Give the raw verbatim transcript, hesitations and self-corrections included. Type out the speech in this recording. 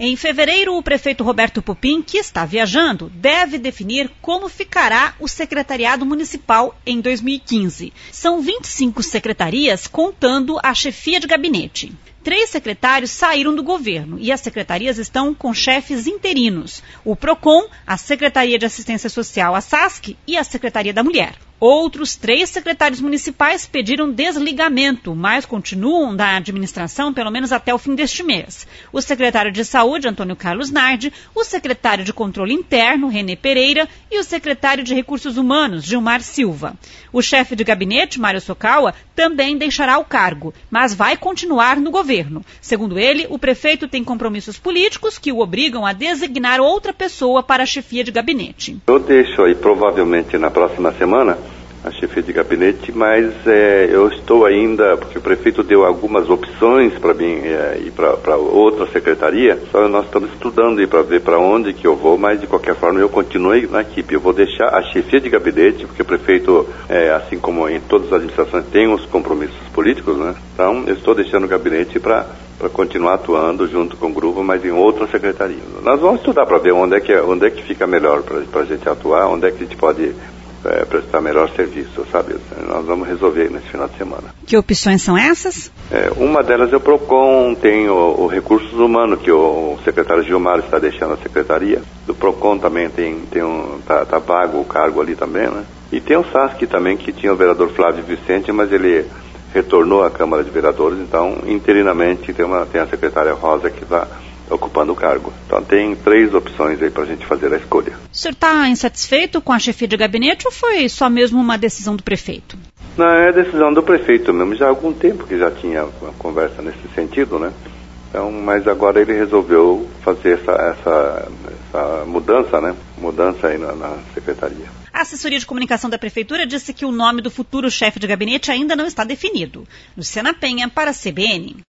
Em fevereiro, o prefeito Roberto Pupim, que está viajando, deve definir como ficará o secretariado municipal em dois mil e quinze. São vinte e cinco secretarias, contando a chefia de gabinete. Três secretários saíram do governo e as secretarias estão com chefes interinos. O PROCON, a Secretaria de Assistência Social, a S A S C, e a Secretaria da Mulher. Outros três secretários municipais pediram desligamento, mas continuam da administração pelo menos até o fim deste mês. O secretário de Saúde, Antônio Carlos Nardi, o secretário de Controle Interno, Renê Pereira, e o secretário de Recursos Humanos, Gilmar Silva. O chefe de gabinete, Mário Sokawa, também deixará o cargo, mas vai continuar no governo. Segundo ele, o prefeito tem compromissos políticos que o obrigam a designar outra pessoa para a chefia de gabinete. Eu deixo aí provavelmente na próxima semana a chefia de gabinete, mas é, eu estou ainda, porque o prefeito deu algumas opções para mim é, ir para outra secretaria, só nós estamos estudando aí para ver para onde que eu vou, mas de qualquer forma eu continuo na equipe. Eu vou deixar a chefia de gabinete, porque o prefeito, é, assim como em todas as administrações, tem os compromissos políticos, né? Então eu estou deixando o gabinete para para continuar atuando junto com o grupo, mas em outra secretaria. Nós vamos estudar para ver onde é que, onde é que fica melhor para a gente atuar, onde é que a gente pode É, prestar melhor serviço, sabe? Nós vamos resolver nesse final de semana. Que opções são essas? É, uma delas é o PROCON, tem o, o Recursos Humanos, que o, o secretário Gilmar está deixando a secretaria. Do PROCON também tem, tem um, tá, tá vago o cargo ali também, né? E tem o S A S C também, que tinha o vereador Flávio Vicente, mas ele retornou à Câmara de Vereadores, então, interinamente, tem, uma, tem a secretária Rosa que está ocupando o cargo. Então tem três opções aí para a gente fazer a escolha. O senhor está insatisfeito com a chefia de gabinete ou foi só mesmo uma decisão do prefeito? Não, é decisão do prefeito mesmo. Já há algum tempo que já tinha uma conversa nesse sentido, né? Então, mas agora ele resolveu fazer essa, essa, essa mudança, né? Mudança aí na, na secretaria. A assessoria de comunicação da prefeitura disse que o nome do futuro chefe de gabinete ainda não está definido. Luciana Penha, para a C B N.